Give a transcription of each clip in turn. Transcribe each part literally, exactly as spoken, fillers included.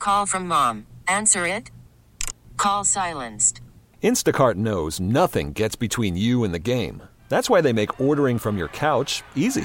Call from mom. Answer it. Call silenced. Instacart knows nothing gets between you and the game. That's why they make ordering from your couch easy.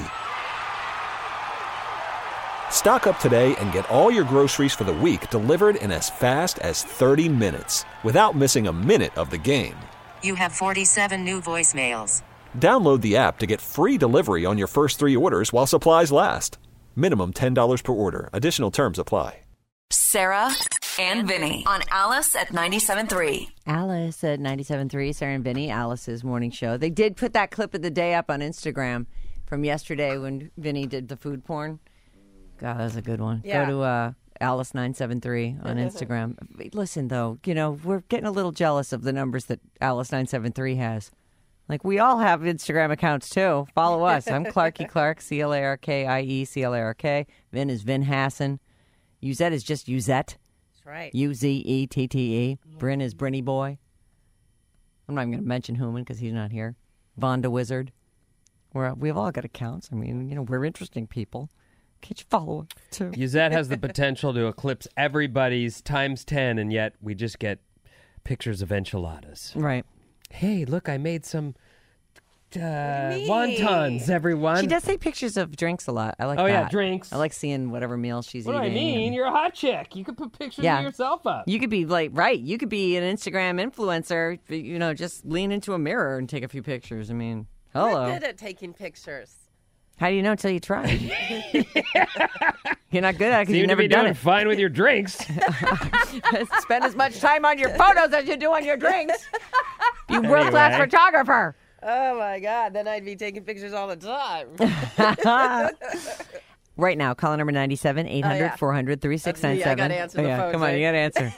Stock up today and get all your groceries for the week delivered in as fast as thirty minutes without missing a minute of the game. You have forty-seven new voicemails. Download the app to get free delivery on your first three orders while supplies last. Minimum ten dollars per order. Additional terms apply. Sarah and Vinny on Alice at ninety-seven point three. Alice at ninety-seven point three, Sarah and Vinny, Alice's morning show. They did put that clip of the day up on Instagram from yesterday when Vinny did the food porn. God, that was a good one. Yeah. Go to uh, Alice nine seven three on Instagram. Listen, though, you know, we're getting a little jealous of the numbers that Alice nine seven three has. Like, we all have Instagram accounts, too. Follow us. I'm Clarky Clark, C L A R K I E, C L A R K. Vin is Vin Hassan. Uzette is just Uzette. That's right. U Z E T T E. Bryn is Brinny Boy. I'm not even going to mention Human because he's not here. Vonda Wizard. We're, we've all got accounts. I mean, you know, we're interesting people. Can't you follow us, too? Uzette has the potential to eclipse everybody's times ten, and yet we just get pictures of enchiladas. Right. Hey, look, I made some uh, mean? wontons, everyone. She does take pictures of drinks a lot. I like Oh, that. yeah, drinks. I like seeing whatever meal she's What do I eating. mean? and- You're a hot chick. You could put pictures Yeah. of yourself up. You could be like, right, you could be an Instagram influencer, you know, just lean into a mirror and take a few pictures. I mean, hello. We're good at taking pictures. How do you know until you try? You're not good at it because Seem you've to never be done doing it. fine with your drinks. Spend as much time on your photos as you do on your drinks. You world-class Anyway. photographer. Oh, my God. Then I'd be taking pictures all the time. Right now, caller number ninety-seven, eight hundred, four hundred, three six nine seven. That's me. I gotta answer the yeah, phones, Come on, right? you got to answer.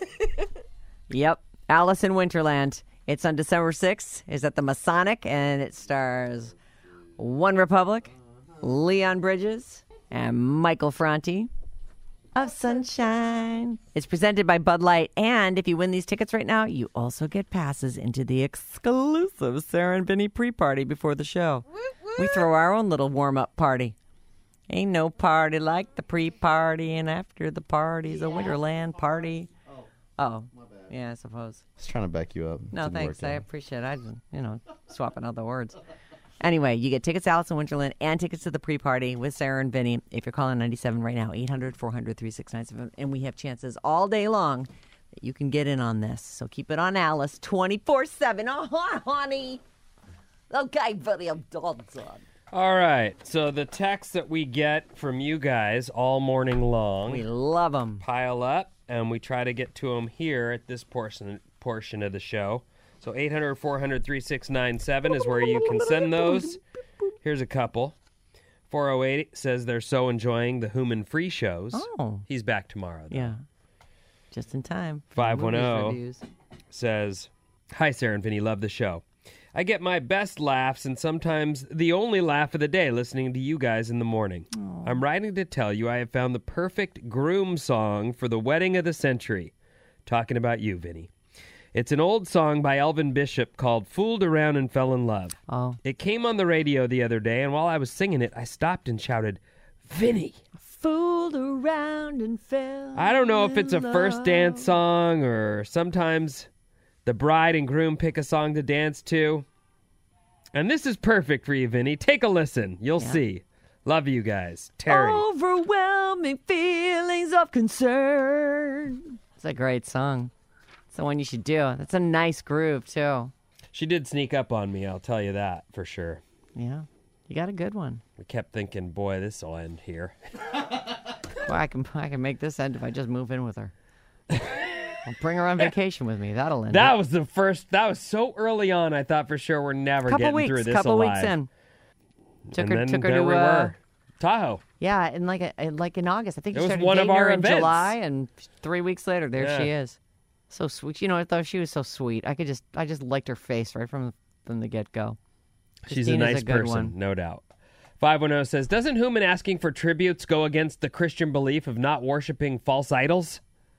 Yep. Alice in Winterland. It's on December sixth. It's at the Masonic, and it stars One Republic, Leon Bridges, and Michael Franti of Sunshine. It's presented by Bud Light, and if you win these tickets right now, you also get passes into the exclusive Sarah and Vinny pre-party before the show. We throw our own little warm-up party. Ain't no party like the pre-party, and after the party's a Winterland party. Oh, yeah, I suppose. I was trying to back you up. No, Didn't thanks. work I out. appreciate it. I, you know, swapping out the words. Anyway, you get tickets to Alice in Winterland and tickets to the pre-party with Sarah and Vinny. If you're calling ninety-seven right now, eight hundred, four hundred, three six nine seven. And we have chances all day long that you can get in on this. So keep it on Alice twenty-four seven. Oh, hi, honey. Okay, buddy, I'm done. All right. So the texts that we get from you guys all morning long We love them. pile up, and we try to get to them here at this portion portion of the show. So eight hundred, four hundred, three six nine seven is where you can send those. Here's a couple. four oh eight says they're so enjoying the Human Free shows. Oh. He's back tomorrow, though. Yeah. Just in time. for five one movies zero reviews. says, hi, Sarah and Vinny, love the show. I get my best laughs and sometimes the only laugh of the day listening to you guys in the morning. Aww. I'm writing to tell you I have found the perfect groom song for the wedding of the century. Talking about you, Vinny. It's an old song by Elvin Bishop called Fooled Around and Fell in Love. Oh. It came on the radio the other day, and while I was singing it, I stopped and shouted, Vinny! Fooled around and fell. I don't know if it's a in first love. dance song or sometimes the bride and groom pick a song to dance to. And this is perfect for you, Vinny. Take a listen. You'll Yeah. see. Love you guys. Terry. Overwhelming feelings of concern. It's a great song. It's the one you should do. That's a nice groove, too. She did sneak up on me, I'll tell you that for sure. Yeah. You got a good one. We kept thinking, boy, this will end here. Well, I can I can make this end if I just move in with her. I'll bring her on vacation with me. That'll end That it. was the first, that was so early on, I thought for sure we're never couple getting weeks, through this couple alive. weeks in. Took and her, then took her there to we uh, were. Tahoe. yeah, in like a, in like in August. I think It she was started one of dating her our in events. July, and three weeks later, there Yeah. she is. So sweet. You know, I thought she was so sweet. I could just, I just liked her face right from from the get go. She's a Christina's nice a good person, one. no doubt. five one zero says, doesn't Human asking for tributes go against the Christian belief of not worshiping false idols?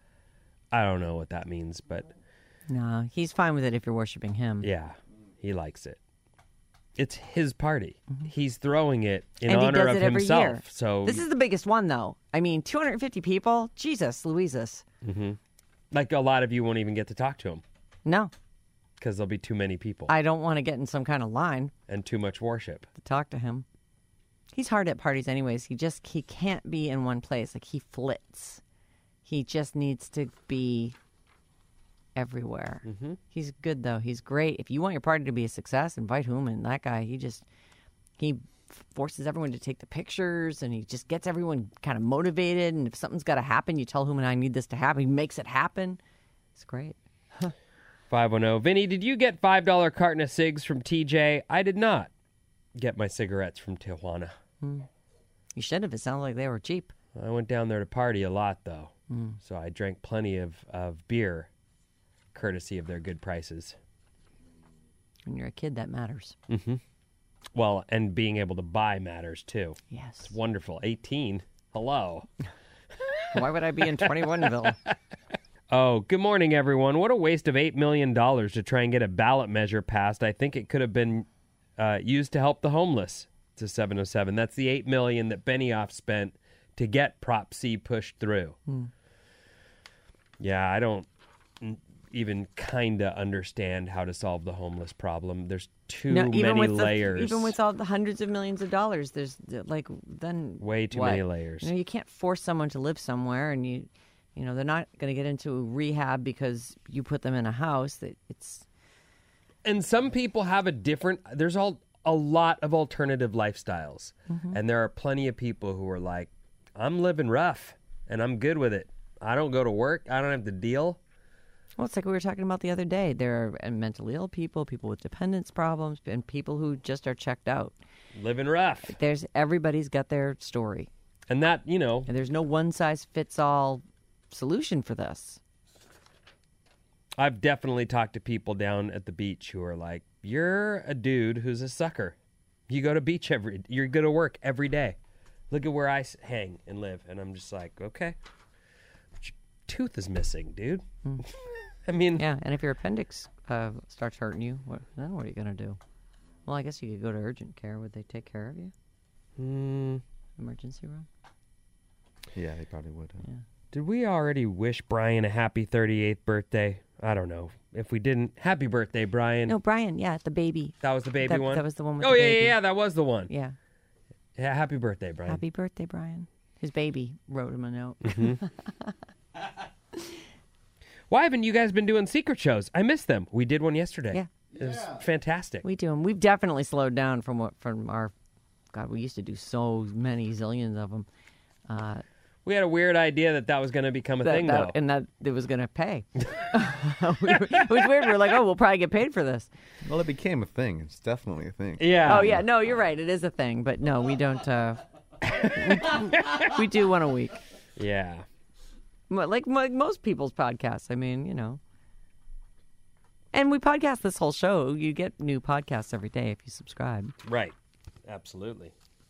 I don't know what that means, but No, he's fine with it if you're worshiping him. yeah, he likes it. It's his party. He's throwing it in and he honor does of it every himself. year. So This is the biggest one, though. I mean, two hundred fifty people? Jesus, Louises. like a lot of you won't even get to talk to him No, because there'll be too many people I don't want to get in some kind of line and too much worship. to talk to him. He's hard at parties anyways. He just, he can't be in one place. Like, he flits. He just needs to be everywhere. Mm-hmm. He's good, though. He's great. If you want your party to be a success, invite him. And that guy, he just, he forces everyone to take the pictures, and he just gets everyone kind of motivated. And if something's got to happen, you tell him, and I need this to happen. He makes it happen. It's great. five one zero. Vinny, did you get five dollar carton of cigs from T J? I did not get my cigarettes from Tijuana. You should have. It sounded like they were cheap. I went down there to party a lot, though. So I drank plenty of, of beer, courtesy of their good prices. When you're a kid, that matters. Well, and being able to buy matters, too. Yes. It's wonderful. eighteen. Hello. Why would I be in twenty-one-ville? Oh, good morning, everyone. What a waste of eight million dollars to try and get a ballot measure passed. I think it could have been uh, used to help the homeless. It's a seven oh seven. That's the eight million dollars that Benioff spent to get Prop C pushed through. Hmm. Yeah, I don't even kind of understand how to solve the homeless problem. There's too No, even many with the- layers. even with all the hundreds of millions of dollars, there's uh, like then Way too what? many layers. You know, you can't force someone to live somewhere, and you, you know, they're not going to get into rehab because you put them in a house. That it's And some people have a different, there's all a lot of alternative lifestyles. Mm-hmm. And there are plenty of people who are like, I'm living rough and I'm good with it. I don't go to work. I don't have to deal. well, it's like we were talking about the other day. There are uh, mentally ill people, people with dependence problems, and people who just are checked out. Living rough. There's everybody's got their story, And that, you know, and there's no one size fits all solution for this. I've definitely talked to people down at the beach who are like, you're a dude who's a sucker. You go to beach every, you go to work every day. Look at where I s- hang and live. And I'm just like, okay. But your tooth is missing, dude. I mean, Yeah, and if your appendix uh, starts hurting you, what, then what are you going to do? Well, I guess you could go to urgent care. Would they take care of you? mm, Emergency room? Yeah, they probably would. Huh? did we already wish Brian a happy thirty-eighth birthday? I don't know. If we didn't, happy birthday, Brian. No, Brian. Yeah, the baby. That was the baby that, one? That was the one with oh, the yeah, baby. yeah, yeah, that was the one. Yeah. Yeah, happy birthday, Brian. Happy birthday, Brian. His baby wrote him a note. Why haven't you guys been doing secret shows? I missed them. We did one yesterday. Yeah. It was fantastic. We do, and we've definitely slowed down from what from our. God, we used to do so many zillions of them. Uh, We had a weird idea that that was going to become a that, thing, that- though. and that it was going to pay. we were, it was weird. We were like, oh, we'll probably get paid for this. Well, it became a thing. It's definitely a thing. Yeah. Oh yeah, no, you're right. It is a thing, but no, we don't. Uh, we, we do one a week, Yeah. Mo- like, mo- most people's podcasts. I mean, you know, and we podcast this whole show. You get new podcasts every day if you subscribe. Right. Absolutely.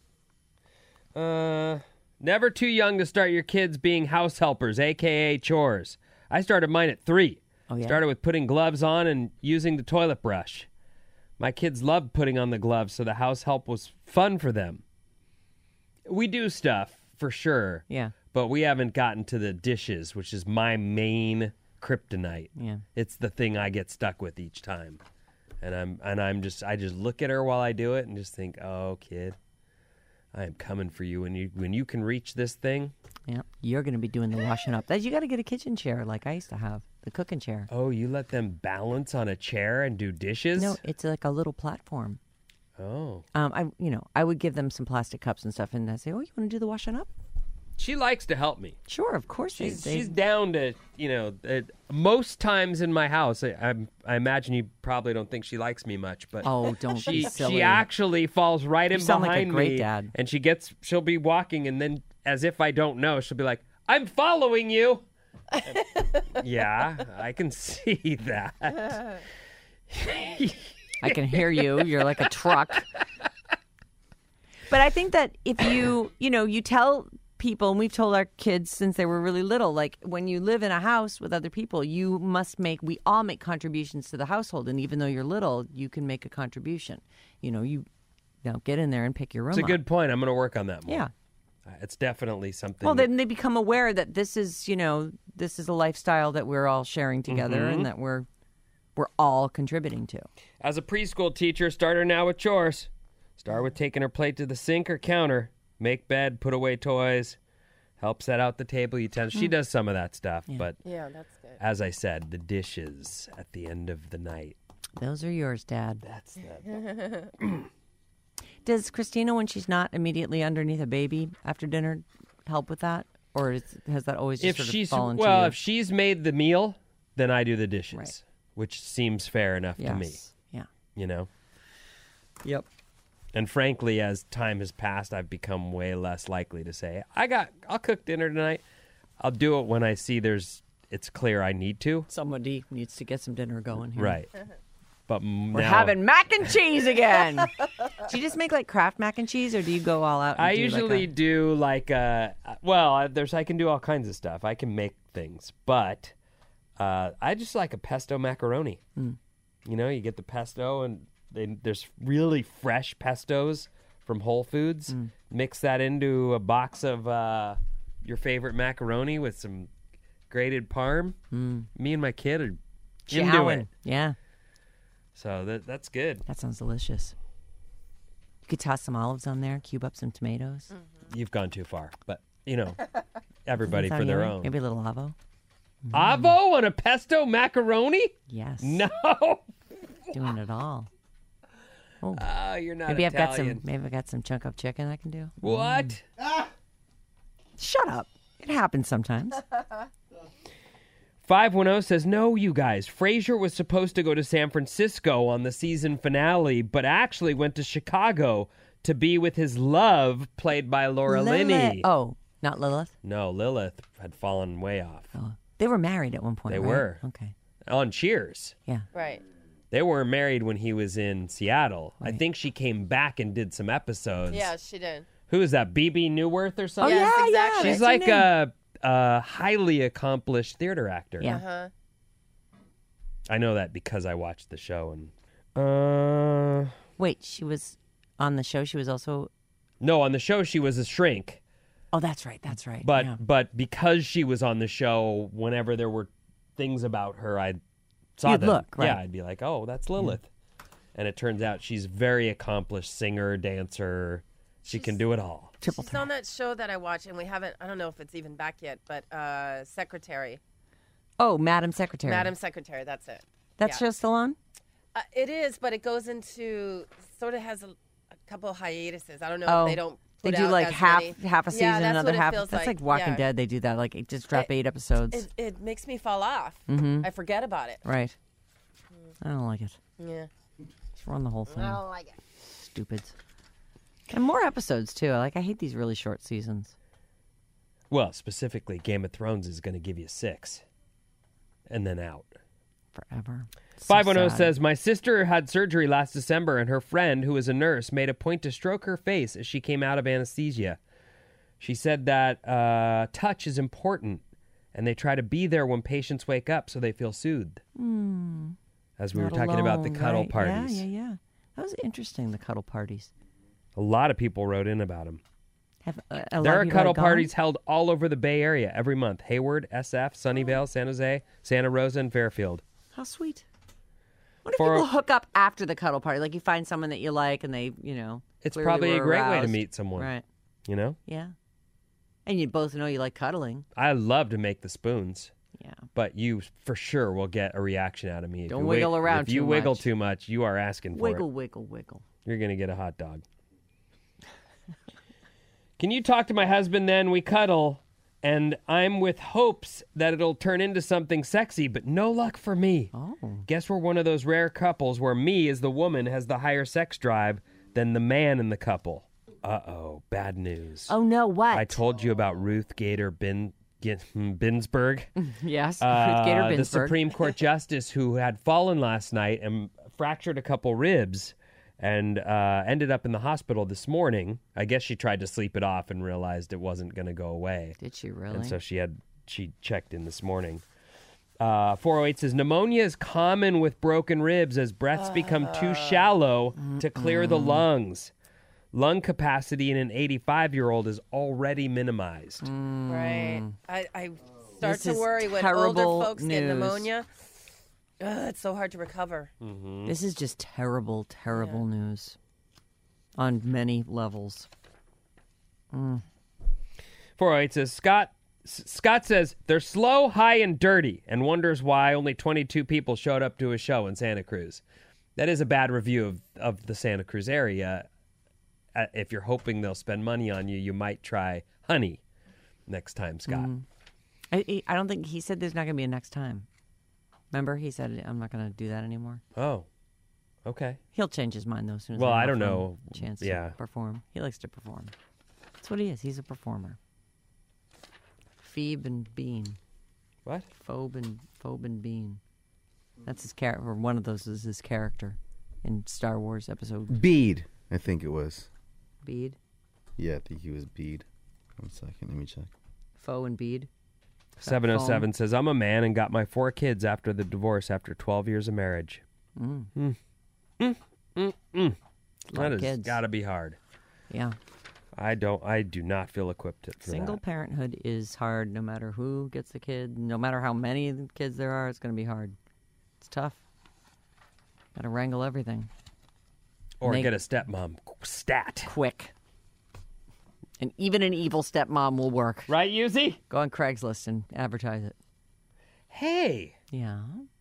Uh, never too young to start your kids being house helpers, a k a chores. I started mine at three. Oh, yeah? Started with putting gloves on and using the toilet brush. My kids loved putting on the gloves, so the house help was fun for them. We do stuff, for sure. Yeah. But we haven't gotten to the dishes, which is my main kryptonite. Yeah. It's the thing I get stuck with each time. And I'm and I'm just I just look at her while I do it and just think, "Oh, kid, I am coming for you when you when you can reach this thing." Yeah, you're going to be doing the washing up. That you got to get a kitchen chair like I used to have, the cooking chair. Oh, you let them balance on a chair and do dishes? No, it's like a little platform. Oh. Um, I you know I would give them some plastic cups and stuff, and I say, "Oh, you want to do the washing up?" She likes to help me. Sure, of course. She's, they, they, she's down to, you know, uh, most times in my house, I, I'm, I imagine you probably don't think she likes me much, but oh, don't she be silly. she actually falls right in sound like a behind great me, dad. and she gets she'll be walking, and then as if I don't know, she'll be like, "I'm following you." Yeah, I can see that. I can hear you. You're like a truck. But I think that if you, you know, you tell people, and we've told our kids since they were really little, like when you live in a house with other people, you must make, we all make contributions to the household. And even though you're little, you can make a contribution. You know, you, you know, get in there and pick your room It's a up. good point. I'm going to work on that more. Yeah. Uh, It's definitely something. Well, then they become aware that this is, you know, this is a lifestyle that we're all sharing together Mm-hmm. and that we're we're all contributing to. As a preschool teacher, start her now with chores. Start with taking her plate to the sink or counter. Make bed, put away toys, help set out the table utensils. She does some of that stuff, but Yeah, that's good. as I said, the dishes at the end of the night. Those are yours, Dad. That's that. Does Christina, when she's not immediately underneath a baby after dinner, help with that? Or is, has that always just If sort of she's fallen well, to you? if she's made the meal, then I do the dishes, Right. which seems fair enough yes. to me. Yeah. You know. Yep. And frankly, as time has passed, I've become way less likely to say, I got, I'll cook dinner tonight. I'll do it when I see there's, it's clear I need to. Somebody needs to get some dinner going here. Right. But We're now, having mac and cheese again. Do you just make like Kraft mac and cheese, or do you go all out? And I do usually like do like, uh, well, there's, I can do all kinds of stuff. I can make things, but uh, I just like a pesto macaroni. Mm. You know, you get the pesto and they, there's really fresh pestos from Whole Foods. Mm. Mix that into a box of uh, your favorite macaroni with some grated parm. Mm. Me and my kid are a into chowing. it. Yeah, So that that's good. that sounds delicious. You could toss some olives on there, cube up some tomatoes. You've gone too far, but you know, everybody Sound for their yummy? own. Maybe a little avo. Avo on a pesto macaroni? Yes. No. Doing it all. Oh. Oh, you're not Maybe I've got Italian. some. Maybe I've got some chunk of chicken I can do. What? Shut up. It happens sometimes. five one zero says, no, you guys. Frasier was supposed to go to San Francisco on the season finale, but actually went to Chicago to be with his love, played by Laura Lilith. Linney. Oh, not Lilith. No, Lilith had fallen way off. Oh, they were married at one point. They right? were. Okay. On Cheers. Yeah. Right. They weren't married when he was in Seattle. I think she came back and did some episodes. Yeah, she did. Who is that? B B Newworth or Oh something? Yes, yeah, exactly. yeah. She's that's her like name. a, a highly accomplished theater actor. Yeah. Uh-huh. I know that because I watched the show. And uh, Wait, she was on the show. She was also. no, on the show she was a shrink, Oh, that's right. That's right. but yeah. but because she was on the show, whenever there were things about her, I saw You'd them. look, right. Yeah, I'd be like, oh, that's Lilith. And it turns out she's very accomplished singer, dancer. She can do it all. Triple She's threat. on that show that I watch, and we haven't, I don't know if it's even back yet, but uh, Secretary. Oh, Madam Secretary. Madam Secretary, that's it. That yeah. show's still on? Uh, it is, but it goes into, sort of has a, a couple of hiatuses. I don't know Oh, if they don't They put do out like as half many. half a season, yeah, that's another what half. It feels That's like, like Walking yeah. Dead. They do that. Like it just drop It- eight episodes. It, it makes me fall off. Mm-hmm. I forget about it. Right. I don't like it. Yeah. Just run the whole thing. I don't like it. Stupids. And more episodes too. Like I hate these really short seasons. Well, specifically, Game of Thrones is going to give you six, and then out. Forever. So five one zero sad. says, my sister had surgery last December, and her friend, who is a nurse, made a point to stroke her face as she came out of anesthesia. She said that uh, touch is important, and they try to be there when patients wake up so they feel soothed. Mm, As we not were talking about the alone, cuddle right. parties. Yeah, yeah, yeah. That was interesting, the cuddle parties. A lot of people wrote in about them. Have, uh, a lot There of are people cuddle had gone? parties held all over the Bay Area every month. Hayward, S F, Sunnyvale, San Jose, Santa Rosa, and Fairfield. How sweet. What if For- people hook up after the cuddle party? Like you find someone that you like and they, you know. It's clearly probably a were great way to aroused. meet someone. Right. You know? Yeah. And you both know you like cuddling. I love to make the spoons. Yeah. But you for sure will get a reaction out of me. If Don't you wiggle wig- around If you too wiggle much. too much, you are asking for Wiggle, it. wiggle, wiggle. You're going to get a hot dog. Can you talk to my husband then? We cuddle, and I'm with hopes that it'll turn into something sexy, but no luck for me. Oh. Guess we're one of those rare couples where me, as the woman, has the higher sex drive than the man in the couple. Uh-oh, bad news. Oh, no, what? I told you about Ruth Gator Bin, Gin- Binsberg. Yes. Uh, Ruth Gator the Binsberg. Supreme Court justice who had fallen last night and fractured a couple ribs and uh, ended up in the hospital this morning. I guess she tried to sleep it off and realized it wasn't going to go away. Did she really? And so she had she checked in this morning. Uh, four oh eight says, pneumonia is common with broken ribs as breaths become too shallow to clear the lungs. Lung capacity in an eighty-five-year-old is already minimized. Right. I, I start This to is worry when terrible older folks get news. pneumonia. Ugh, it's so hard to recover. This is just terrible, terrible news on many levels. four oh eight says, Scott S- Scott says, they're slow, high, and dirty, and wonders why only twenty-two people showed up to a show in Santa Cruz. That is a bad review of, of the Santa Cruz area. Uh, if you're hoping they'll spend money on you, you might try honey next time, Scott. I, I don't think he said there's not going to be a next time. Remember, he said, I'm not going to do that anymore. Oh, okay. He'll change his mind, though, as soon as Well, I I don't offer him know. a chance Yeah. to perform. He likes to perform. That's what he is. He's a performer. Phoebe and Bean. What? Phobe and, Phobe and Bean. That's his character, or one of those is his character in Star Wars episode Bede, I think it was. Bede. Yeah, I think he was Bede. One second, let me check. Foe and Bede. seven oh seven says, I'm a man and got my four kids after the divorce after twelve years of marriage. Mm. Mm. Mm. Mm. Mm. A lot That of has kids. got to be hard. Yeah. I don't. I do not feel equipped for Single that. parenthood is hard no matter who gets the kid. No matter how many kids there are, it's going to be hard. It's tough. Got to wrangle everything. Or Make- get a stepmom. Stat. Quick. And even an evil stepmom will work. Right, Yuzi? Go on Craigslist and advertise it. Hey, Yeah.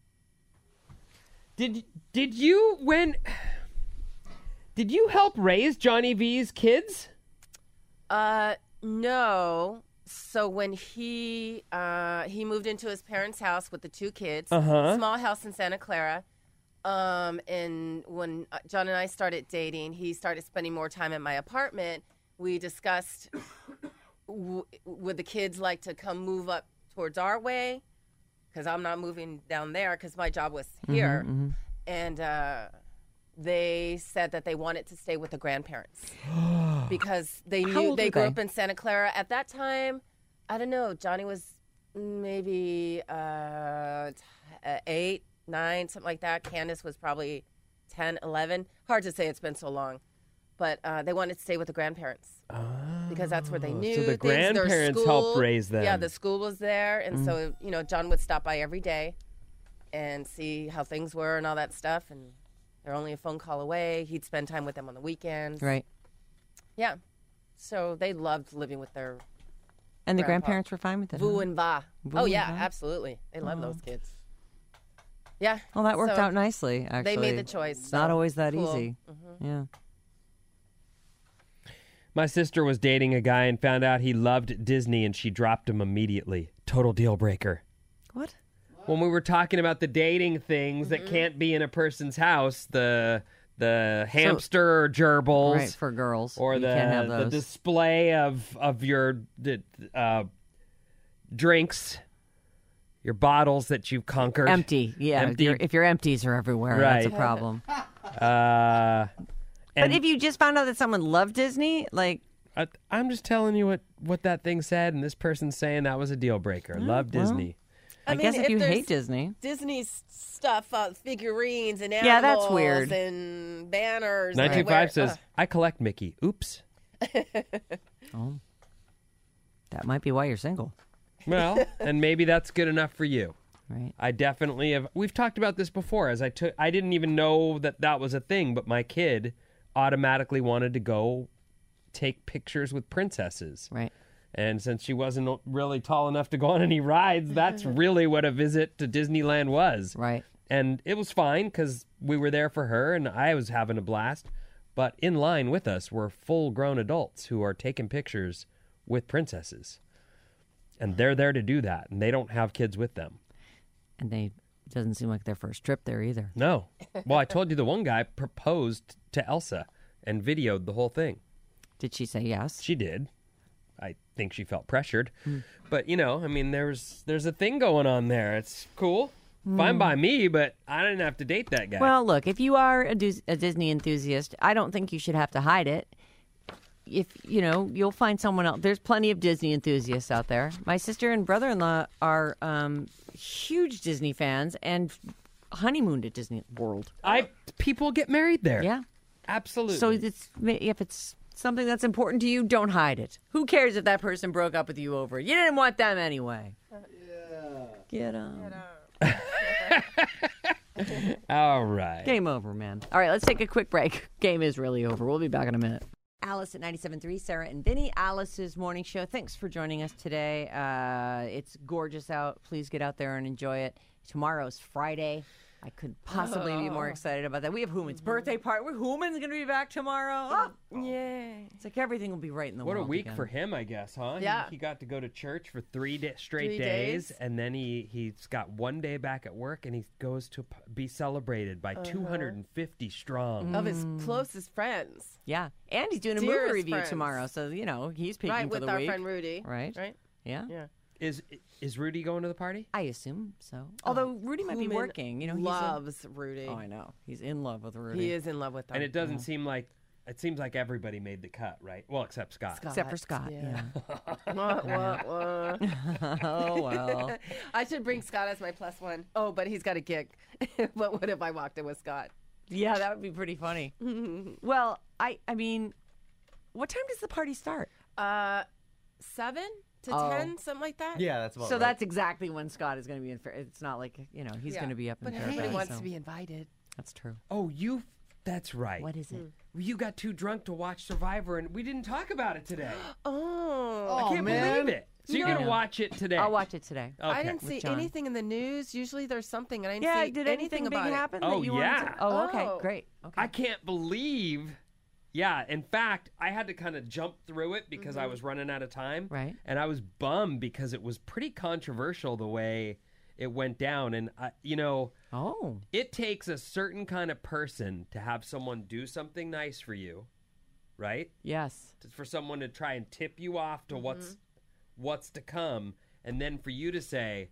did did you when did you help raise Johnny V's kids? Uh, no. So when he uh, he moved into his parents' house with the two kids, Uh-huh. small house in Santa Clara. Um, and when uh, John and I started dating, he started spending more time at my apartment. We discussed, w- would the kids like to come move up towards our way? Because I'm not moving down there because my job was here. And uh, they said that they wanted to stay with the grandparents because they How knew old they were grew they? up in Santa Clara. At that time, I don't know, Johnny was maybe uh, t- uh, eight, nine, something like that. Candace was probably ten, eleven. Hard to say, it's been so long. But uh, they wanted to stay with the grandparents because that's where they knew so the things. Their grandparents school- helped raise them. Yeah, the school was there. And so, you know, John would stop by every day and see how things were and all that stuff. And they're only a phone call away. He'd spend time with them on the weekends. Right. Yeah. So they loved living with their And the Grandpa. grandparents were fine with it. Vu huh? and Va. Vu Oh, and yeah, Va? absolutely. They love those kids. Yeah. Well, that worked so out nicely, actually. They made the choice. It's not so always that cool. easy. Yeah. My sister was dating a guy and found out he loved Disney and she dropped him immediately. Total deal breaker. What? When we were talking about the dating things that can't be in a person's house, the the hamster gerbils, Right, for girls. or You the can't have the those. display of of your d- uh, drinks, your bottles that you've conquered. Empty. Yeah. Empty. If, your, if your empties are everywhere, that's a Right. problem. Uh, But and if you just found out that someone loved Disney, like, I, I'm just telling you what, what that thing said, and this person's saying that was a deal breaker. Love well. Disney. I, I mean, guess if, if you there's hate Disney. Disney s- stuff, uh, figurines and animals Yeah, that's weird. and banners. nine two everywhere. five says, Ugh. I collect Mickey. Oops. Oh. That might be why you're single, Well, and maybe that's good enough for you. right? I definitely have. We've talked about this before. As I took, I didn't even know that that was a thing, but my kid automatically wanted to go take pictures with princesses. Right. And since she wasn't really tall enough to go on any rides, that's really what a visit to Disneyland was. Right. And it was fine because we were there for her and I was having a blast. But in line with us were full-grown adults who are taking pictures with princesses. And they're there to do that, and they don't have kids with them. And they it doesn't seem like their first trip there either. No. Well, I told you the one guy proposed to Elsa and videoed the whole thing. Did she say yes? She did. I think she felt pressured. But, you know, I mean, there's there's a thing going on there. It's cool. Fine by me, but I didn't have to date that guy. Well, look, if you are a, Dis- a Disney enthusiast, I don't think you should have to hide it. If, you know, you'll find someone else. There's plenty of Disney enthusiasts out there. My sister and brother-in-law are um, huge Disney fans and honeymooned at Disney World. I people get married there. Yeah. Absolutely. So it's, if it's something that's important to you, don't hide it. Who cares if that person broke up with you over it? You didn't want them anyway. Yeah. Get on. All right. Game over, man. All right, let's take a quick break. Game is really over. We'll be back in a minute. Alice at ninety-seven point three, Sarah and Vinny, Alice's morning show. Thanks for joining us today. Uh, it's gorgeous out. Please get out there and enjoy it. Tomorrow's Friday. I couldn't possibly oh. be more excited about that. We have Hooman's birthday party. Hooman's going to be back tomorrow. Oh, yay. It's like everything will be right in the what world a week again. for him, I guess, huh? Yeah. He, he got to go to church for three day, straight three days, days, and then he, he's got one day back at work, and he goes to p- be celebrated by uh-huh. two hundred fifty strong. Mm. Of his closest friends. Yeah. And he's doing a Dearest movie review friends. tomorrow, so, you know, he's peaking right, for the with our week. friend Rudy. Right. Right? Yeah. Yeah. Is is Rudy going to the party? I assume so. Although Rudy might be Hooman working. You know, he's loves in, Rudy. Oh, I know. He's in love with Rudy. He is in love with her. And it doesn't yeah. seem like it seems like everybody made the cut, right? Well, except Scott. Scott. Except for Scott. Yeah. yeah. what, what, what? Oh well. I should bring Scott as my plus one. Oh, but he's got a gig. What would if I walked in with Scott? Yeah, that would be pretty funny. Well, I I mean, what time does the party start? Uh, seven. To oh. ten, something like that. Yeah, that's about so right. that's exactly when Scott is going to be in. It's not like you know he's yeah. going to be up in but Fairbanks. everybody wants so. to be invited. That's true. Oh, you. That's right. What is it? Mm. You got too drunk to watch Survivor, and we didn't talk about it today. Oh, I can't man. believe it. So you're No. gonna watch it today? I'll watch it today. Okay. I didn't see John. anything in the news. Usually there's something, and I didn't Yeah, see did anything anything big about it. happen? Oh, that you yeah. Wanted to... Oh, okay, Oh. great. Okay. I can't believe. Yeah, in fact, I had to kind of jump through it because Mm-hmm. I was running out of time. Right. And I was bummed because it was pretty controversial the way it went down. And, I, you know, Oh. it takes a certain kind of person to have someone do something nice for you, right? Yes. To- For someone to try and tip you off to Mm-hmm. what's what's to come. And then for you to say,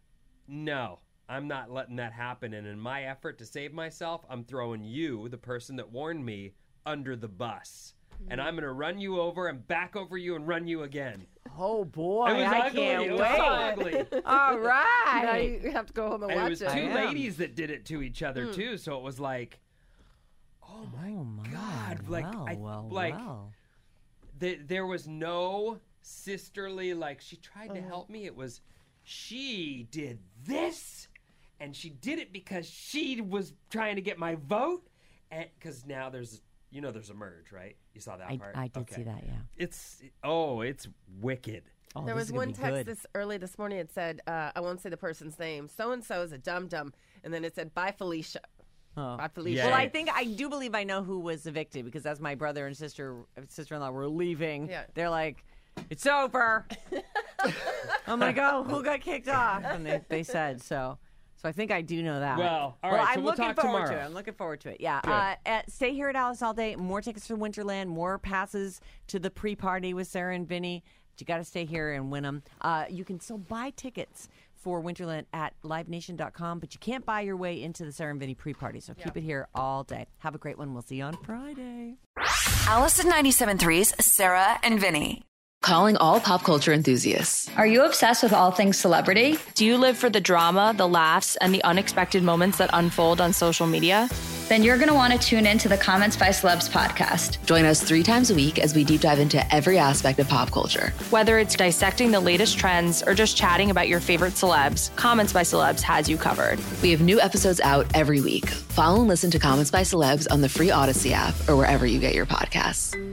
no, I'm not letting that happen. And in my effort to save myself, I'm throwing you, the person that warned me, under the bus. And I'm going to run you over and back over you and run you again. Oh boy, it was I ugly. can't it was wait. so ugly. All right. Now you have to go home and, And watch it was it. two I am. ladies that did it to each other too. So it was like, oh my, Oh my God. Like, well, I, well, like well. the, there was no sisterly, like she tried Uh-huh. to help me. It was, she did this and she did it because she was trying to get my vote. And because now there's, you know, there's a merge, right? You saw that I, part? I did Okay. see that. Yeah. It's, oh, it's wicked. Oh, There this was is gonna one be text good. this early this morning. It said, uh, I won't say the person's name. So and so is a dum dum, and then it said, "Bye, Felicia." Oh. Bye, Felicia. Yeah. Well, I think I do believe I know who was evicted because as my brother and sister sister-in-law were leaving, Yeah. they're like, "It's over." I'm like, "Oh, who got kicked off?" And they, they said so. So I think I do know that. Well, all well, right, so I'm we'll looking talk forward to tomorrow. it. I'm looking forward to it. Yeah. Good. Uh, at, stay here at Alice all day. More tickets for Winterland. More passes to the pre-party with Sarah and Vinny. But you got to stay here and win them. Uh, you can still buy tickets for Winterland at live nation dot com, but you can't buy your way into the Sarah and Vinny pre-party. So keep it here all day. Have a great one. We'll see you on Friday. Alice at ninety-seven point three's Sarah and Vinny. Calling all pop culture enthusiasts. Are you obsessed with all things celebrity? Do you live for the drama, the laughs, and the unexpected moments that unfold on social media? Then you're going to want to tune in to the Comments by Celebs podcast. Join us three times a week as we deep dive into every aspect of pop culture. Whether it's dissecting the latest trends or just chatting about your favorite celebs, Comments by Celebs has you covered. We have new episodes out every week. Follow and listen to Comments by Celebs on the free Odyssey app or wherever you get your podcasts.